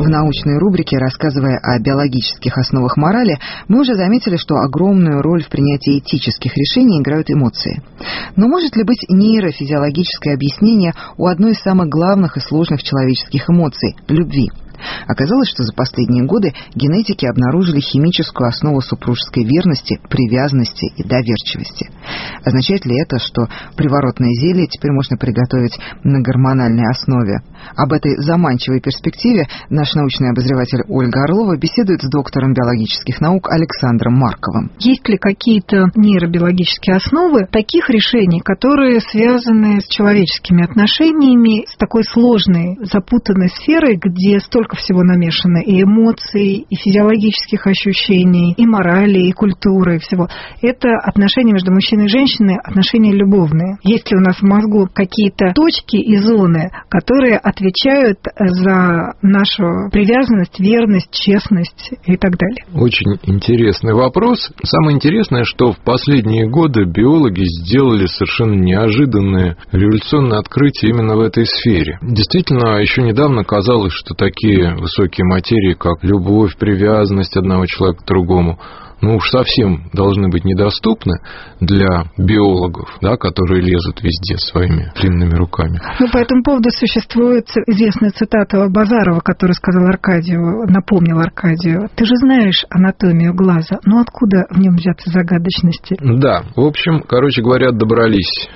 В научной рубрике, рассказывая о биологических основах морали, мы уже заметили, что огромную роль в принятии этических решений играют эмоции. Но может ли быть нейрофизиологическое объяснение у одной из самых главных и сложных человеческих эмоций – любви? Оказалось, что за последние годы генетики обнаружили химическую основу супружеской верности, привязанности и доверчивости. Означает ли это, что приворотное зелье теперь можно приготовить на гормональной основе? Об этой заманчивой перспективе наш научный обозреватель Ольга Орлова беседует с доктором биологических наук Александром Марковым. Есть ли какие-то нейробиологические основы таких решений, которые связаны с человеческими отношениями, с такой сложной, запутанной сферой, где столько всего намешано, и эмоций, и физиологических ощущений, и морали, и культуры, и всего. Это отношения между мужчиной и женщиной, отношения любовные. Есть ли у нас в мозгу какие-то точки и зоны, которые отвечают за нашу привязанность, верность, честность и так далее? Очень интересный вопрос. Самое интересное, что в последние годы биологи сделали совершенно неожиданное революционное открытие именно в этой сфере. Действительно, еще недавно казалось, что такие высокие материи, как любовь, привязанность одного человека к другому, уж совсем должны быть недоступны для биологов, да, которые лезут везде своими длинными руками. По этому поводу существует известная цитата Базарова, который сказал Аркадию, напомнил Аркадию: «Ты же знаешь анатомию глаза, но откуда в нем взяться загадочности?» Да, в общем, короче говоря, добрались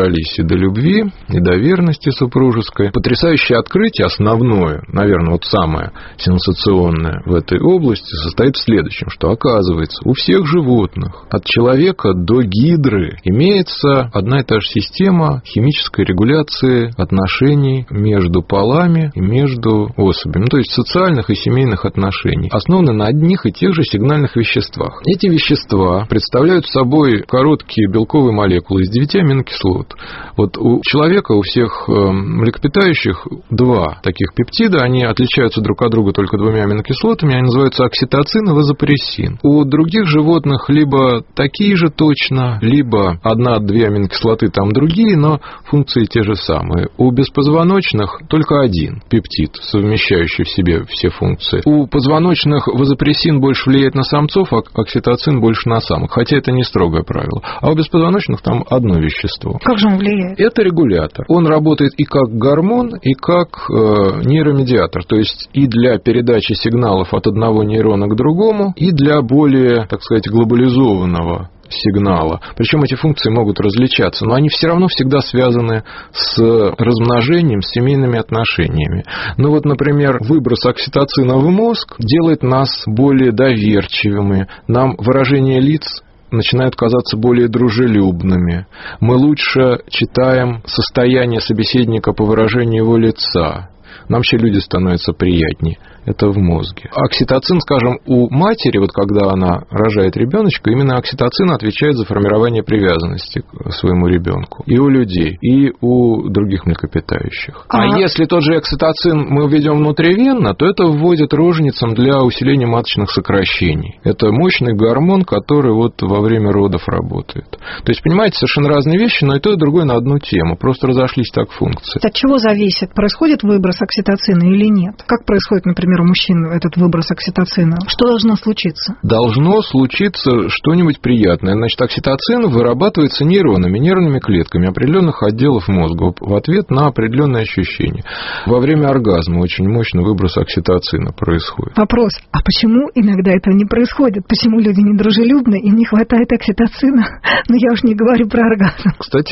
и до любви, и до верности супружеской. Потрясающее открытие, основное, наверное, вот самое сенсационное в этой области, состоит в следующем, что оказывается, у всех животных, от человека до гидры, имеется одна и та же система химической регуляции отношений между полами и между особями, то есть социальных и семейных отношений, основаны на одних и тех же сигнальных веществах. Эти вещества представляют собой короткие белковые молекулы из 9 аминокислот. Вот у человека, у всех млекопитающих 2 таких пептида, они отличаются друг от друга только 2 аминокислотами, они называются окситоцин и вазопрессин. У других животных либо такие же точно, либо 1-2 аминокислоты там другие, но функции те же самые. У беспозвоночных только один пептид, совмещающий в себе все функции. У позвоночных вазопрессин больше влияет на самцов, а окситоцин больше на самок, хотя это не строгое правило. А у беспозвоночных там одно вещество. Как же он влияет? Это регулятор. Он работает и как гормон, и как нейромедиатор, то есть и для передачи сигналов от одного нейрона к другому, и для более, так сказать, глобализованного сигнала. Причем эти функции могут различаться, но они все равно всегда связаны с размножением, с семейными отношениями. Ну вот, например, выброс окситоцина в мозг делает нас более доверчивыми, нам выражение лиц начинают казаться более дружелюбными. Мы лучше читаем состояние собеседника по выражению его лица. Нам вообще люди становятся приятнее. Это в мозге. Окситоцин, скажем, у матери, вот когда она рожает ребеночка, именно окситоцин отвечает за формирование привязанности к своему ребенку. И у людей, и у других млекопитающих. А если тот же окситоцин мы введем внутривенно, то это вводит роженицам для усиления маточных сокращений. Это мощный гормон, который вот во время родов работает. То есть, понимаете, совершенно разные вещи, но и то, и другое на одну тему. Просто разошлись так функции. От чего зависит? Происходит выброс окситоцина или нет? Как происходит, например, у мужчин этот выброс окситоцина? Что должно случиться? Должно случиться что-нибудь приятное. Значит, окситоцин вырабатывается нейронными клетками определенных отделов мозга в ответ на определенные ощущения. Во время оргазма очень мощный выброс окситоцина происходит. Вопрос: а почему иногда этого не происходит? Почему люди недружелюбны, им не хватает окситоцина? Но я уж не говорю про оргазм. Кстати,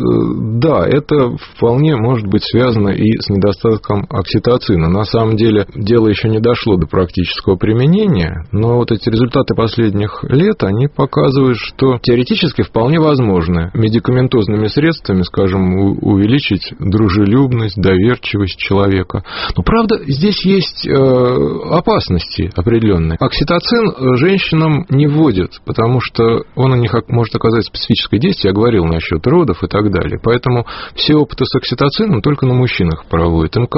да, это вполне может быть связано и с недостатком окситоцина. На самом деле, дело еще не дошло до практического применения, но вот эти результаты последних лет, они показывают, что теоретически вполне возможно медикаментозными средствами, скажем, увеличить дружелюбность, доверчивость человека. Но, правда, здесь есть опасности определенные. Окситоцин женщинам не вводят, потому что он у них может оказать специфическое действие, я говорил насчет родов и так далее. Поэтому все опыты с окситоцином только на мужчинах проводят. МК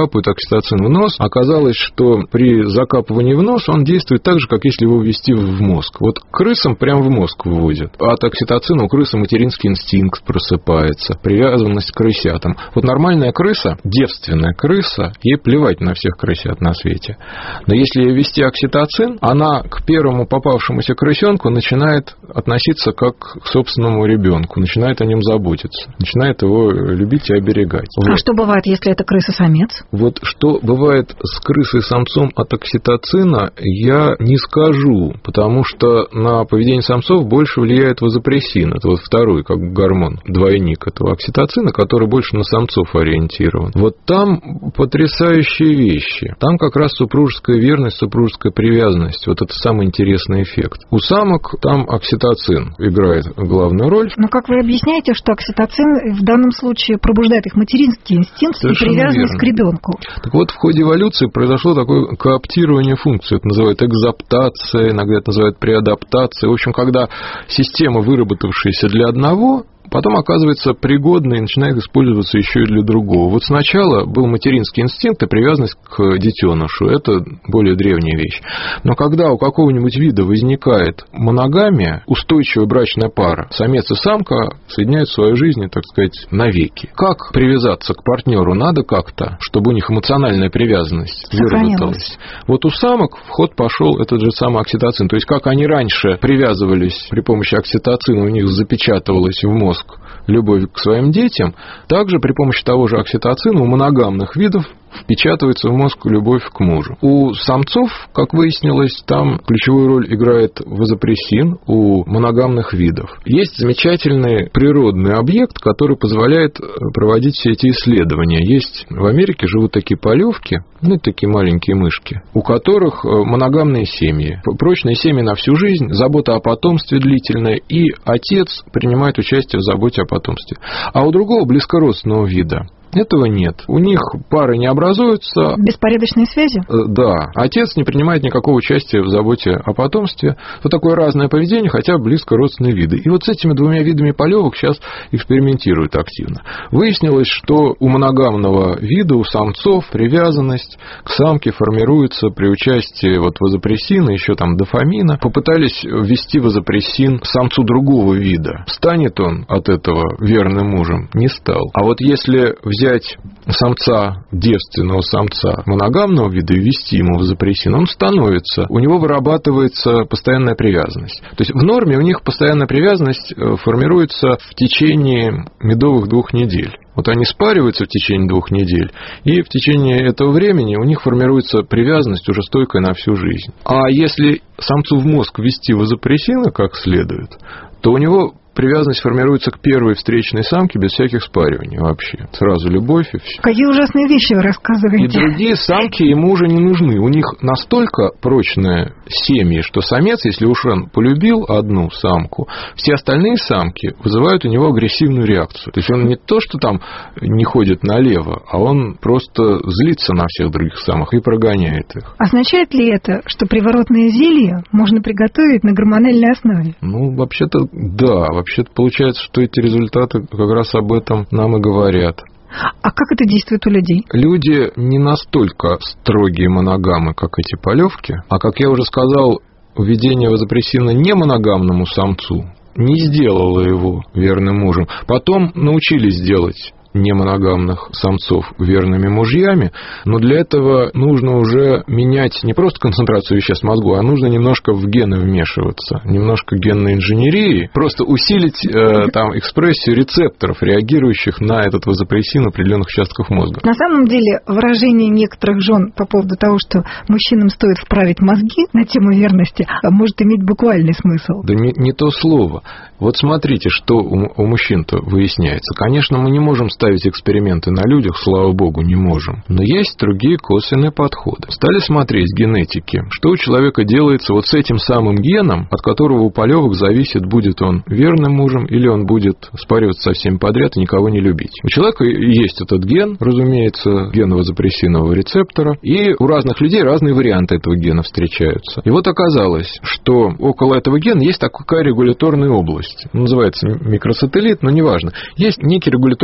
закапывают окситоцин в нос. Оказалось, что при закапывании в нос он действует так же, как если его ввести в мозг. Вот крысам прямо в мозг вводят. От окситоцина у крысы материнский инстинкт просыпается, привязанность к крысятам. Вот нормальная крыса, девственная крыса, ей плевать на всех крысят на свете. Но если ей ввести окситоцин, она к первому попавшемуся крысенку начинает относиться как к собственному ребенку, начинает о нем заботиться, начинает его любить и оберегать. А что бывает, если это крыса-самец? Вот что бывает с крысой-самцом от окситоцина, я не скажу, потому что на поведение самцов больше влияет вазопрессин. Это вот второй, как гормон, двойник этого окситоцина, который больше на самцов ориентирован. Вот там потрясающие вещи. Там как раз супружеская верность, супружеская привязанность. Вот это самый интересный эффект. У самок там окситоцин играет главную роль. Но как вы объясняете, что окситоцин в данном случае пробуждает их материнский инстинкт и привязанность к ребенку? Так вот, в ходе эволюции произошло такое кооптирование функций. Это называют экзаптация, иногда это называют преадаптация. В общем, когда система, выработавшаяся для одного, потом оказывается пригодной и начинает использоваться еще и для другого. Вот сначала был материнский инстинкт и привязанность к детенышу. Это более древняя вещь. Но когда у какого-нибудь вида возникает моногамия, устойчивая брачная пара, самец и самка соединяют свою жизнь, так сказать, навеки. Как привязаться к партнеру? Надо как-то, чтобы у них эмоциональная привязанность выработалась. Вот у самок в ход пошел этот же самый окситоцин. То есть, как они раньше привязывались при помощи окситоцина, у них запечатывалось в мозг любовь к своим детям, также при помощи того же окситоцина у моногамных видов впечатывается в мозг любовь к мужу. У самцов, как выяснилось, там ключевую роль играет вазопрессин у моногамных видов. Есть замечательный природный объект, который позволяет проводить все эти исследования. Есть в Америке живут такие полевки, такие маленькие мышки, у которых моногамные семьи. Прочные семьи на всю жизнь, забота о потомстве длительная, и отец принимает участие в заботе о потомстве. А у другого близкородственного вида этого нет. У них пары не образуются. Беспорядочные связи? Да. Отец не принимает никакого участия в заботе о потомстве. Вот такое разное поведение, хотя близко родственные виды. И вот с этими двумя видами полевок сейчас экспериментируют активно. Выяснилось, что у моногамного вида, у самцов привязанность к самке формируется при участии вазопрессина, еще там дофамина. Попытались ввести вазопрессин самцу другого вида. Станет он от этого верным мужем? Не стал. А вот если взять самца, девственного самца моногамного вида и ввести ему вазопрессин, он становится, у него вырабатывается постоянная привязанность. То есть в норме у них постоянная привязанность формируется в течение медовых 2 недель. Вот они спариваются в течение 2 недель, и в течение этого времени у них формируется привязанность уже стойкая на всю жизнь. А если самцу в мозг ввести вазопрессина как следует, то у него привязанность формируется к первой встречной самке без всяких спариваний вообще. Сразу любовь и все. Какие ужасные вещи вы рассказываете. И другие самки ему уже не нужны. У них настолько прочные семьи, что самец, если уж он полюбил одну самку, все остальные самки вызывают у него агрессивную реакцию. То есть он не то, что там не ходит налево, а он просто злится на всех других самок и прогоняет их. Означает ли это, что приворотное зелье можно приготовить на гормональной основе? Вообще-то да. Вообще-то получается, что эти результаты как раз об этом нам и говорят. А как это действует у людей? Люди не настолько строгие моногамы, как эти полевки, а, как я уже сказал, введение вазопрессина не моногамному самцу не сделало его верным мужем. Потом научились делать немоногамных самцов верными мужьями, но для этого нужно уже менять не просто концентрацию веществ в мозгу, а нужно немножко в гены вмешиваться, немножко генной инженерии, просто усилить экспрессию рецепторов, реагирующих на этот вазопрессин в определенных участках мозга. На самом деле выражение некоторых жен по поводу того, что мужчинам стоит вправить мозги на тему верности, может иметь буквальный смысл. Да не то слово. Вот смотрите, что у мужчин-то выясняется. Конечно, мы не можем ставить эксперименты на людях, слава богу, не можем. Но есть другие косвенные подходы. Стали смотреть генетики, что у человека делается с этим самым геном, от которого у полевок зависит, будет он верным мужем или он будет спариваться со всеми подряд и никого не любить. У человека есть этот ген, разумеется, ген вазопрессинового рецептора, и у разных людей разные варианты этого гена встречаются. И вот оказалось, что около этого гена есть такая регуляторная область. Называется микросателлит, но неважно. Есть некий регуляторный кусочек.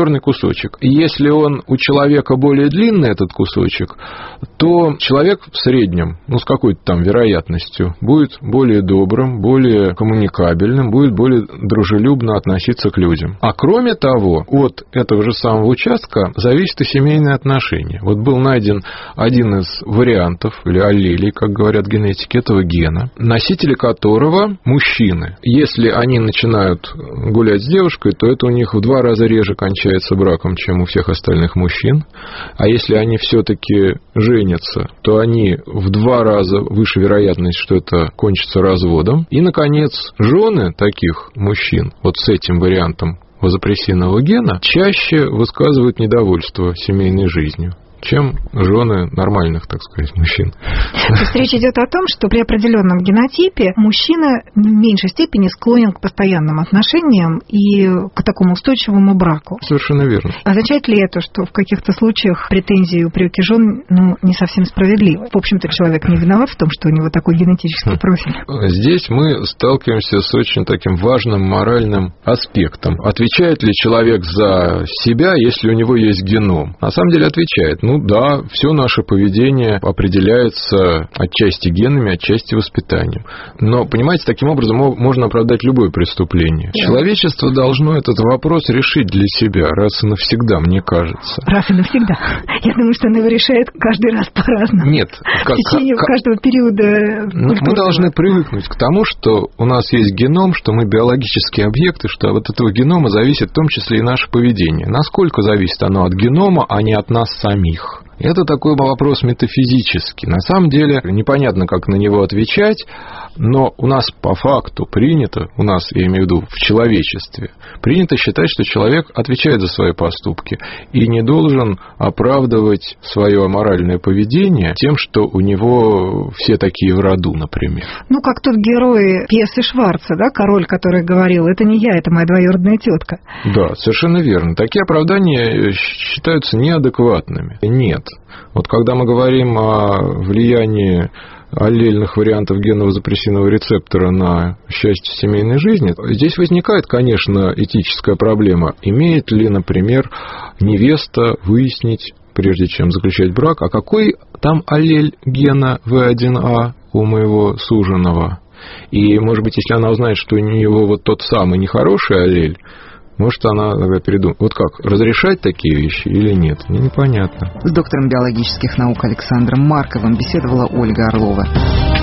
кусочек. И если он у человека более длинный, этот кусочек, то человек в среднем, с какой-то там вероятностью, будет более добрым, более коммуникабельным, будет более дружелюбно относиться к людям. А кроме того, от этого же самого участка зависит и семейные отношения. Вот был найден один из вариантов, или аллелей, как говорят генетики, этого гена, носители которого мужчины. Если они начинают гулять с девушкой, то это у них в 2 раза реже кончается браком, чем у всех остальных мужчин. А если они все-таки женятся, то они в 2 раза выше вероятность, что это кончится разводом. И, наконец, жены таких мужчин, вот с этим вариантом вазопрессивного гена, чаще высказывают недовольство семейной жизнью, чем жены нормальных, так сказать, мужчин. То есть речь идет о том, что при определенном генотипе мужчина в меньшей степени склонен к постоянным отношениям и к такому устойчивому браку. Совершенно верно. Означает ли это, что в каких-то случаях претензии и упреки жен не совсем справедливы? В общем-то, человек не виноват в том, что у него такой генетический профиль. Здесь мы сталкиваемся с очень таким важным моральным аспектом. Отвечает ли человек за себя, если у него есть геном? На самом деле отвечает. Да, все наше поведение определяется отчасти генами, отчасти воспитанием. Но, понимаете, таким образом можно оправдать любое преступление. Да. Человечество должно этот вопрос решить для себя раз и навсегда, мне кажется. Раз и навсегда? Я думаю, что оно его решает каждый раз по-разному. Нет. В течение каждого периода. Мы должны привыкнуть к тому, что у нас есть геном, что мы биологические объекты, что от этого генома зависит в том числе и наше поведение. Насколько зависит оно от генома, а не от нас самих? Это такой вопрос метафизический. На самом деле непонятно, как на него отвечать, но у нас по факту принято, я имею в виду в человечестве, принято считать, что человек отвечает за свои поступки и не должен оправдывать свое аморальное поведение тем, что у него все такие в роду, например. Как тот герой пьесы Шварца, да, король, который говорил: это не я, это моя двоюродная тетка. Да, совершенно верно. Такие оправдания считаются неадекватными. Нет. Вот когда мы говорим о влиянии аллельных вариантов гена вазопрессивного рецептора на счастье семейной жизни, здесь возникает, конечно, этическая проблема. Имеет ли, например, невеста выяснить, прежде чем заключать брак, а какой там аллель гена В1А у моего суженого? И, может быть, если она узнает, что у него вот тот самый нехороший аллель, может, она тогда передумает. Вот как, разрешать такие вещи или нет? Мне непонятно. С доктором биологических наук Александром Марковым беседовала Ольга Орлова.